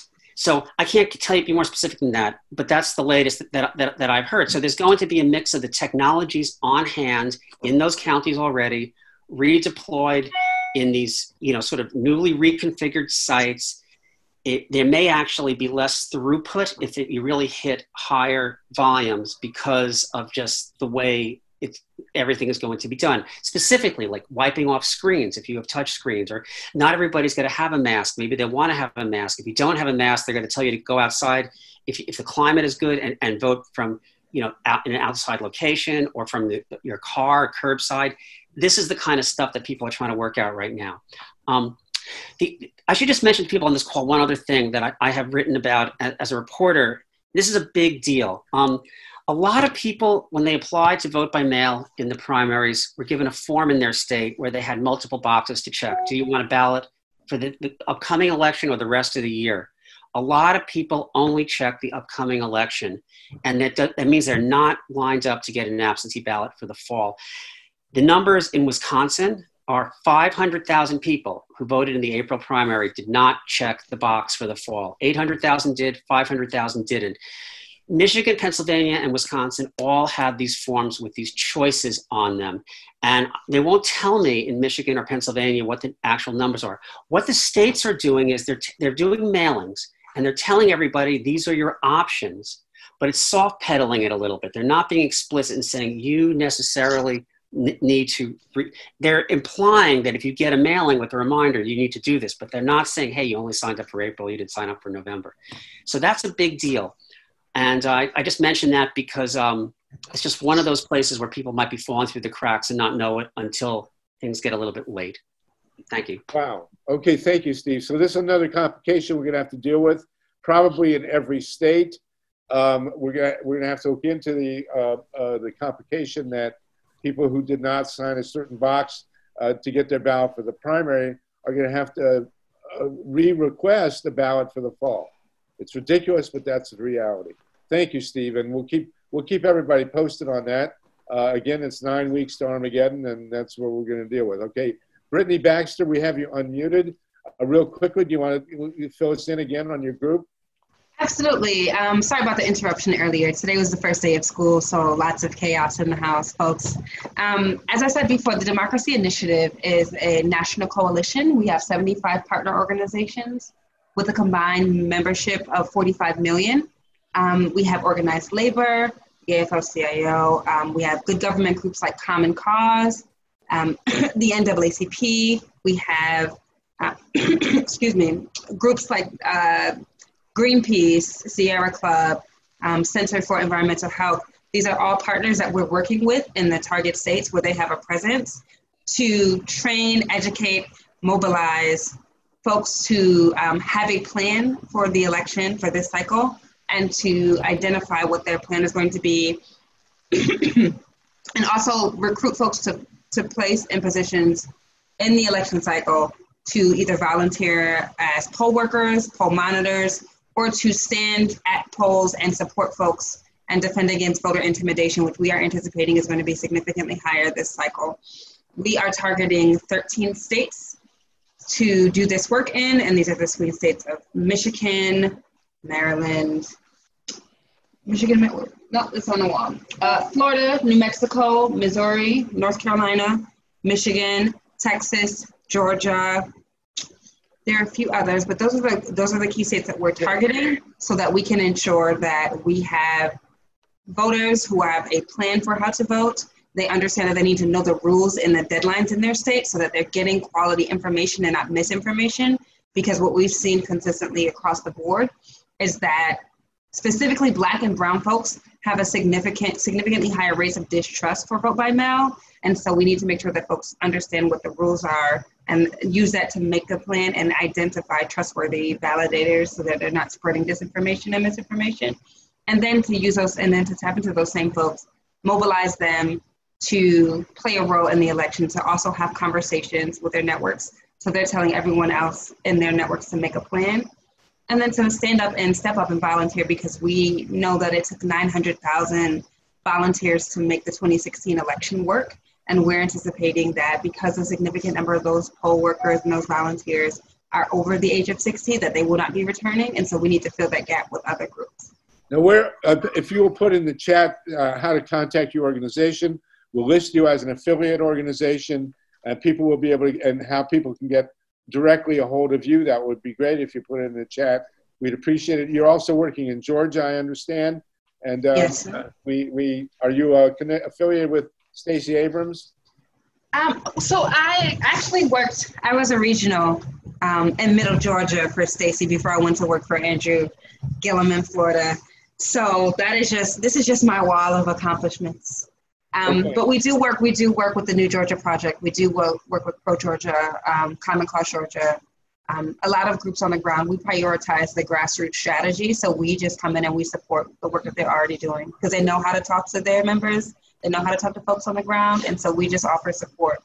so I can't tell you, be more specific than that, but that's the latest that, that, that I've heard. So there's going to be a mix of the technologies on hand in those counties already, redeployed in these, you know, sort of newly reconfigured sites. It, there may actually be less throughput if it, you really hit higher volumes because of just the way it's, everything is going to be done. Specifically, like wiping off screens if you have touch screens, or not everybody's going to have a mask. Maybe they want to have a mask. If you don't have a mask, they're going to tell you to go outside. If, if the climate is good, and, and vote from, you know, out in an outside location or from the, your car, curbside. This is the kind of stuff that people are trying to work out right now. Um, the, I should just mention to people on this call one other thing that I, I have written about as, as a reporter. This is a big deal. Um, a lot of people, when they applied to vote by mail in the primaries, were given a form in their state where they had multiple boxes to check. Do you want a ballot for the, the upcoming election or the rest of the year? A lot of people only check the upcoming election, and that, that means they're not lined up to get an absentee ballot for the fall. The numbers in Wisconsin are five hundred thousand people who voted in the April primary did not check the box for the fall. eight hundred thousand did, five hundred thousand didn't. Michigan, Pennsylvania, and Wisconsin all have these forms with these choices on them. And they won't tell me in Michigan or Pennsylvania what the actual numbers are. What the states are doing is they're, t- they're doing mailings, and they're telling everybody these are your options, but it's soft pedaling it a little bit. They're not being explicit in saying you necessarily n- need to, re- they're implying that if you get a mailing with a reminder, you need to do this, but they're not saying, hey, you only signed up for April, you didn't sign up for November. So that's a big deal. And uh, I just mentioned that because um, it's just one of those places where people might be falling through the cracks and not know it until things get a little bit late. Thank you. Wow. Okay, thank you, Steve. So this is another complication we're going to have to deal with, probably in every state. Um, we're going to we're going to have to look into the uh, uh, the complication that people who did not sign a certain box uh, to get their ballot for the primary are going to have to uh, re-request the ballot for the fall. It's ridiculous, but that's the reality. Thank you, Steve, and we'll keep we'll keep everybody posted on that. Uh, again, it's nine weeks to Armageddon, and that's what we're going to deal with. Okay, Brittany Baxter, we have you unmuted. Uh, real quickly, do you want to fill us in again on your group? Absolutely. Um, sorry about the interruption earlier. Today was the first day of school, so lots of chaos in the house, folks. Um, as I said before, the Democracy Initiative is a national coalition. We have seventy-five partner organizations with a combined membership of forty-five million. Um, we have organized labor, the A F L C I O. Um, we have good government groups like Common Cause, um, the N double A C P. We have, uh, excuse me, groups like uh, Greenpeace, Sierra Club, um, Center for Environmental Health. These are all partners that we're working with in the target states where they have a presence to train, educate, mobilize folks to um, have a plan for the election for this cycle and to identify what their plan is going to be and also recruit folks to, to place in positions in the election cycle to either volunteer as poll workers, poll monitors, or to stand at polls and support folks and defend against voter intimidation, which we are anticipating is going to be significantly higher this cycle. We are targeting thirteen states to do this work in, and these are the swing states of Michigan, Maryland, Michigan, no, it's on the wall. Uh, Florida, New Mexico, Missouri, North Carolina, Michigan, Texas, Georgia. There are a few others, but those are the those are the key states that we're targeting so that we can ensure that we have voters who have a plan for how to vote. They understand that they need to know the rules and the deadlines in their state so that they're getting quality information and not misinformation. Because what we've seen consistently across the board is that specifically Black and brown folks have a significant, significantly higher rates of distrust for vote by mail. And so we need to make sure that folks understand what the rules are and use that to make a plan and identify trustworthy validators so that they're not spreading disinformation and misinformation. And then to use those, and then to tap into those same folks, mobilize them to play a role in the election, to also have conversations with their networks. So they're telling everyone else in their networks to make a plan. And then to stand up and step up and volunteer, because we know that it took nine hundred thousand volunteers to make the twenty sixteen election work. And we're anticipating that because a significant number of those poll workers and those volunteers are over the age of sixty, that they will not be returning. And so we need to fill that gap with other groups. Now, where, uh, if you will put in the chat uh, how to contact your organization, we'll list you as an affiliate organization, and people will be able to, and how people can get directly a hold of you. That would be great if you put it in the chat. We'd appreciate it. You're also working in Georgia, I understand. And uh, yes. uh, we, we, are you uh, connect, affiliated with Stacey Abrams? Um, so I actually worked, I was a regional um, in Middle Georgia for Stacey before I went to work for Andrew Gillum in Florida. So that is just, this is just my wall of accomplishments. Um, okay. But we do work, we do work with the New Georgia Project. We do work, work with Pro Georgia, um, Common Cause Georgia, um, a lot of groups on the ground. We prioritize the grassroots strategy. So we just come in and we support the work that they're already doing because they know how to talk to their members. They know how to talk to folks on the ground. And so we just offer support.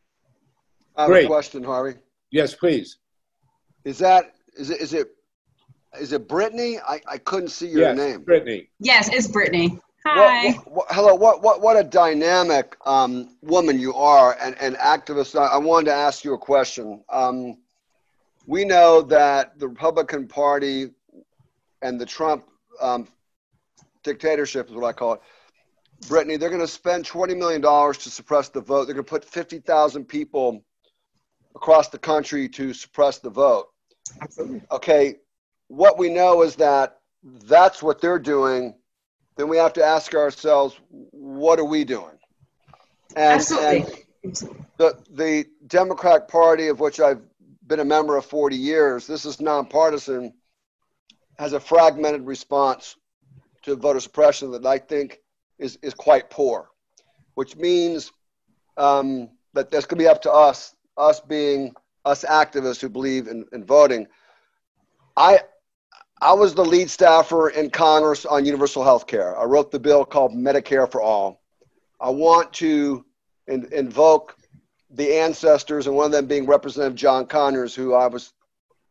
I have Great. a question, Harvey. Yes, please. Is that, is it, is it, is it Brittany? I, I couldn't see your yes, name. Brittany. Yes, it's Brittany. Hi. What, what, hello. What, what, what a dynamic um, woman you are, and, and activist. I, I wanted to ask you a question. Um, we know that the Republican Party and the Trump um, dictatorship is what I call it. Brittany, they're going to spend twenty million dollars to suppress the vote. They're going to put fifty thousand people across the country to suppress the vote. Absolutely. Okay. What we know is that that's what they're doing. Then we have to ask ourselves, what are we doing? And, Absolutely. and the, the Democratic Party, of which I've been a member of forty years, this is nonpartisan, has a fragmented response to voter suppression that I think is, is quite poor, which means um, that that's going to be up to us, us being us activists who believe in, in voting. I, I was the lead staffer in Congress on universal health care. I wrote the bill called Medicare for All. I want to in, invoke the ancestors, and one of them being Representative John Conyers, who I was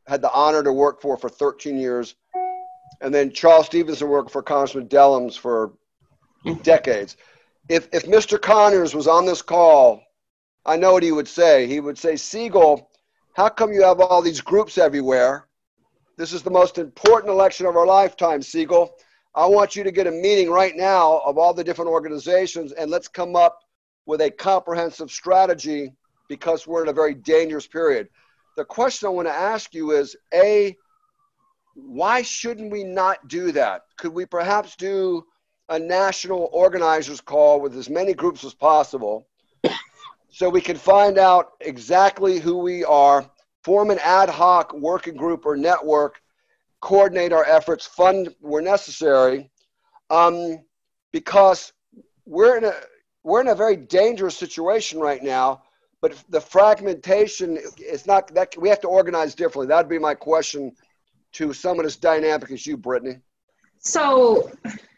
had the honor to work for for thirteen years. And then Charles Stevenson worked for Congressman Dellums for decades. If, if Mister Connors was on this call, I know what he would say. He would say, Siegel, how come you have all these groups everywhere? This is the most important election of our lifetime, Siegel. I want you to get a meeting right now of all the different organizations, and let's come up with a comprehensive strategy because we're in a very dangerous period. The question I want to ask you is, A, why shouldn't we not do that? Could we perhaps do a national organizers call with as many groups as possible so we can find out exactly who we are, form an ad hoc working group or network, coordinate our efforts, fund where necessary, um, because we're in a we're in a very dangerous situation right now. But the fragmentation is not that we have to organize differently. That'd be my question to someone as dynamic as you, Brittany. So,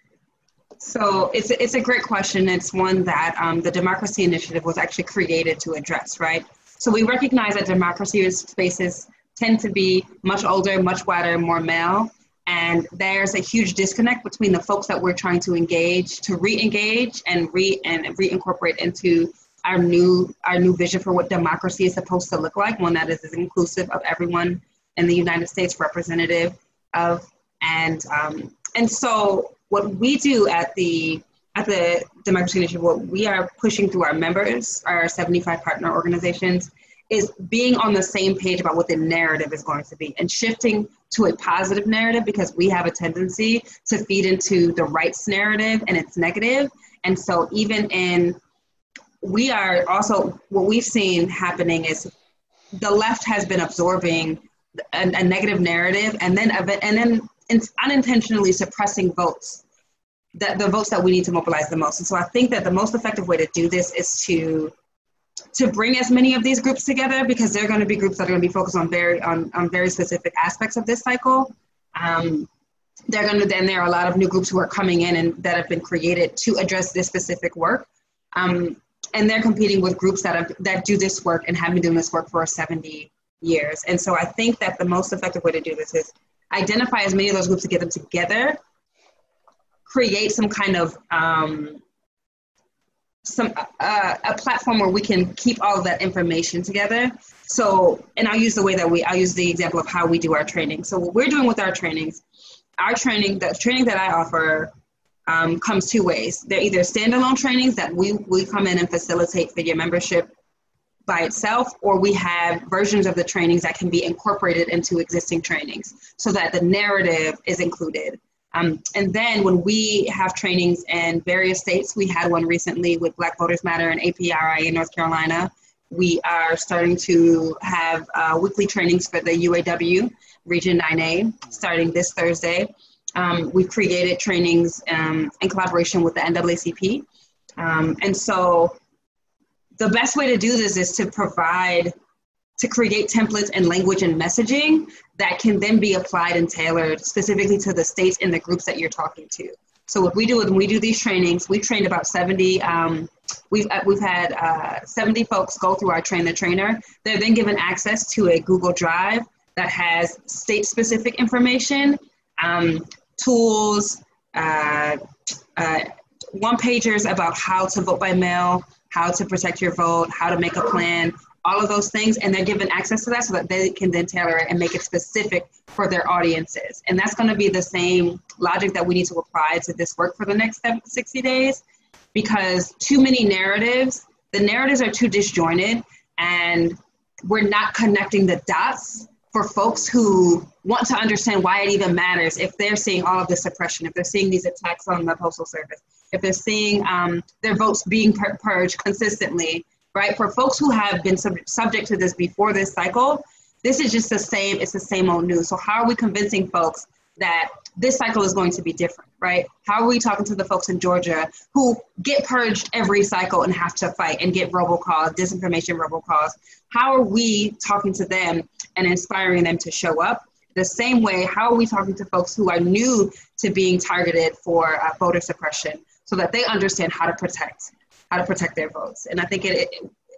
so it's a, it's a great question. It's one that um, the Democracy Initiative was actually created to address, right? So we recognize that democracy spaces tend to be much older, much wider, more male. And there's a huge disconnect between the folks that we're trying to engage, to re-engage and re and reincorporate into our new our new vision for what democracy is supposed to look like, one that is inclusive of everyone in the United States, representative of, and um, and so what we do at the at the Democracy Initiative, what we are pushing through our members, our seventy-five partner organizations, is being on the same page about what the narrative is going to be and shifting to a positive narrative, because we have a tendency to feed into the rights narrative and it's negative. And so even in, we are also, what we've seen happening is the left has been absorbing a, a negative narrative and then and then unintentionally suppressing votes, that the votes that we need to mobilize the most. And so I think that the most effective way to do this is to to bring as many of these groups together, because they're going to be groups that are going to be focused on very on, on very specific aspects of this cycle. Um, they're going to then there are a lot of new groups who are coming in and that have been created to address this specific work. Um, and they're competing with groups that have, that do this work and have been doing this work for seventy years. And so I think that the most effective way to do this is identify as many of those groups to get them together, create some kind of um, some uh, a platform where we can keep all of that information together. So, and I'll use the way that we, I'll use the example of how we do our training. So what we're doing with our trainings, our training, the training that I offer um, comes two ways. They're either standalone trainings that we, we come in and facilitate for your membership by itself, or we have versions of the trainings that can be incorporated into existing trainings so that the narrative is included. Um, and then when we have trainings in various states, we had one recently with Black Voters Matter and A P R I in North Carolina. We are starting to have uh, weekly trainings for the U A W, Region nine A, starting this Thursday. Um, we've created trainings um, in collaboration with the N double A C P. Um, and so the best way to do this is to provide, to create templates and language and messaging that can then be applied and tailored specifically to the states and the groups that you're talking to. So what we do when we do these trainings, we trained about seventy, um, we've, we've had uh, seventy folks go through our train the trainer. They're then given access to a Google Drive that has state-specific information, um, tools, uh, uh, one-pagers about how to vote by mail, how to protect your vote, how to make a plan, all of those things, and they're given access to that so that they can then tailor it and make it specific for their audiences. And that's going to be the same logic that we need to apply to this work for the next sixty days, because too many narratives, the narratives are too disjointed, and we're not connecting the dots for folks who want to understand why it even matters if they're seeing all of the suppression, if they're seeing these attacks on the Postal Service, if they're seeing um, their votes being pur- purged consistently. Right? For folks who have been sub- subject to this before this cycle, this is just the same, it's the same old news. So how are we convincing folks that this cycle is going to be different, right? How are we talking to the folks in Georgia who get purged every cycle and have to fight and get robocalls, disinformation robocalls? How are we talking to them and inspiring them to show up? The same way, how are we talking to folks who are new to being targeted for uh, voter suppression so that they understand how to protect how to protect their votes? And I think it, it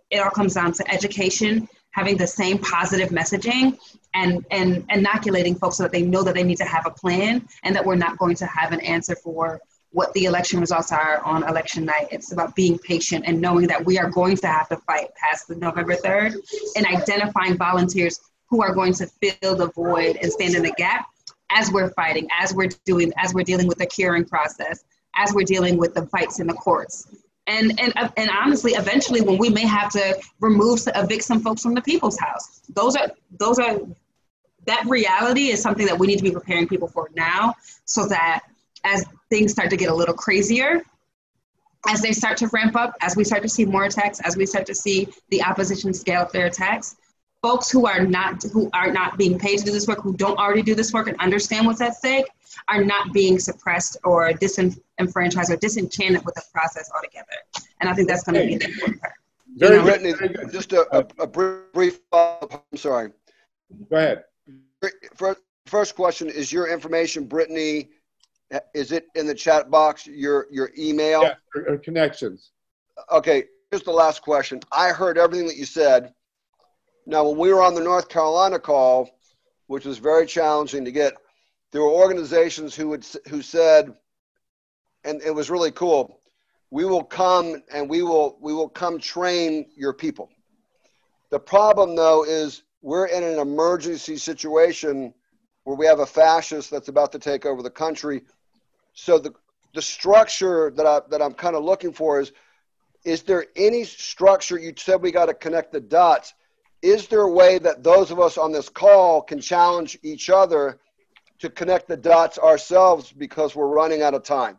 it all comes down to education, having the same positive messaging, and, and inoculating folks so that they know that they need to have a plan and that we're not going to have an answer for what the election results are on election night. It's about being patient and knowing that we are going to have to fight past the November third, and identifying volunteers who are going to fill the void and stand in the gap as we're fighting, as we're doing, as we're dealing with the curing process, as we're dealing with the fights in the courts. And, and, and honestly, eventually when we may have to remove, evict some folks from the People's House, those are, those are, that reality is something that we need to be preparing people for now, so that as things start to get a little crazier, as they start to ramp up, as we start to see more attacks, as we start to see the opposition scale up their attacks, folks who are not who are not being paid to do this work, who don't already do this work and understand what's at stake, are not being suppressed or disenfranchised or disenchanted with the process altogether. And I think that's going to be the important part. Very, you know, Brittany, just a, a, a brief follow-up. I'm sorry. Go ahead. First question, is your information, Brittany, is it in the chat box, your your email? Yeah, or, or connections. Okay, here's the last question. I heard everything that you said. Now, when we were on the North Carolina call, which was very challenging to get, there were organizations who would who said, and it was really cool, we will come and we will we will come train your people. The problem, though, is we're in an emergency situation where we have a fascist that's about to take over the country. So the the structure that I that I'm kind of looking for is, is there any structure? You said we got to connect the dots. Is there a way that those of us on this call can challenge each other to connect the dots ourselves, because we're running out of time?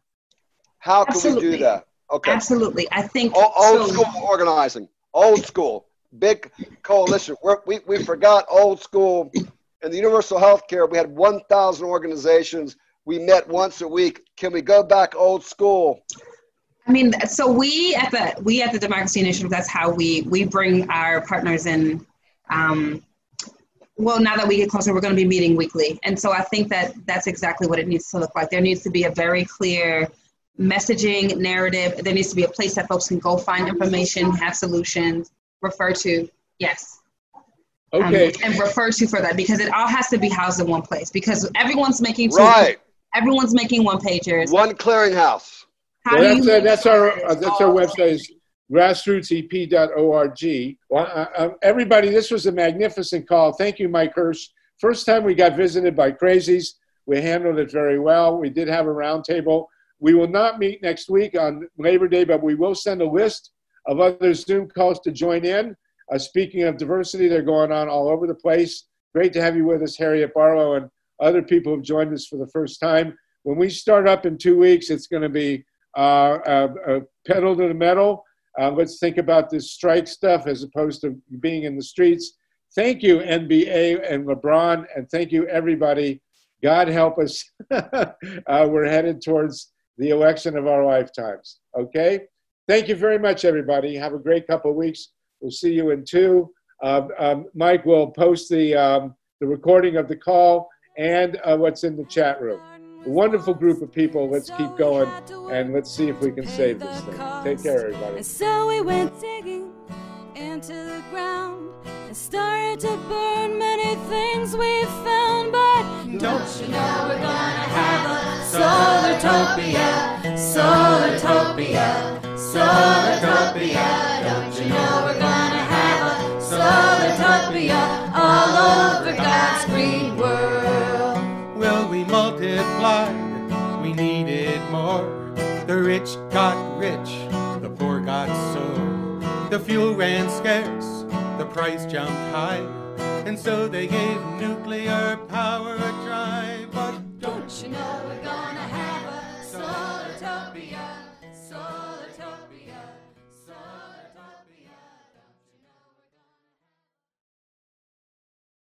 How can Absolutely. we do that? Okay. Absolutely. I think O- old so, school organizing, old school, big coalition. We're, we we forgot old school. In the universal health care, we had one thousand organizations. We met once a week. Can we go back old school? I mean, so we at the we at the Democracy Initiative, that's how we we bring our partners in. Um, well, now that we get closer, we're going to be meeting weekly. And so I think that that's exactly what it needs to look like. There needs to be a very clear messaging narrative. There needs to be a place that folks can go find information, have solutions, refer to. Yes. Okay. Um, and refer to for that, because it all has to be housed in one place, because everyone's making two, right. Everyone's making one pagers. One clearinghouse. How Well, do that's, you uh, make that's sure our uh, it's that's all- our website is grassroots e p dot org. Well, uh, uh, everybody, this was a magnificent call. Thank you, Mike Hirsch. First time we got visited by crazies. We handled it very well. We did have a roundtable. We will not meet next week on Labor Day, but we will send a list of other Zoom calls to join in. Uh, speaking of diversity, they're going on all over the place. Great to have you with us, Harriet Barlow, and other people who've joined us for the first time. When we start up in two weeks, it's going to be uh, uh, uh, pedal to the metal. Uh, let's think about this strike stuff as opposed to being in the streets. Thank you, N B A and LeBron, and thank you, everybody. God help us. uh, we're headed towards the election of our lifetimes, okay? Thank you very much, everybody. Have a great couple of weeks. We'll see you in two. Uh, um, Mike will post the, um, the recording of the call and uh, what's in the chat room. A wonderful group of people. Let's keep going, and let's see if we can save this thing. Take care, everybody. And so we went digging into the ground and started to burn many things we found. But don't you know we're gonna have a solartopia, solartopia, solartopia. Don't you know we're gonna have a solartopia all over God's green world. Well, we multiplied, we needed more. The rich got rich, the poor got sore. The fuel ran scarce, the price jumped high, and so they gave nuclear power a try. But don't you know we're gonna have a solartopia?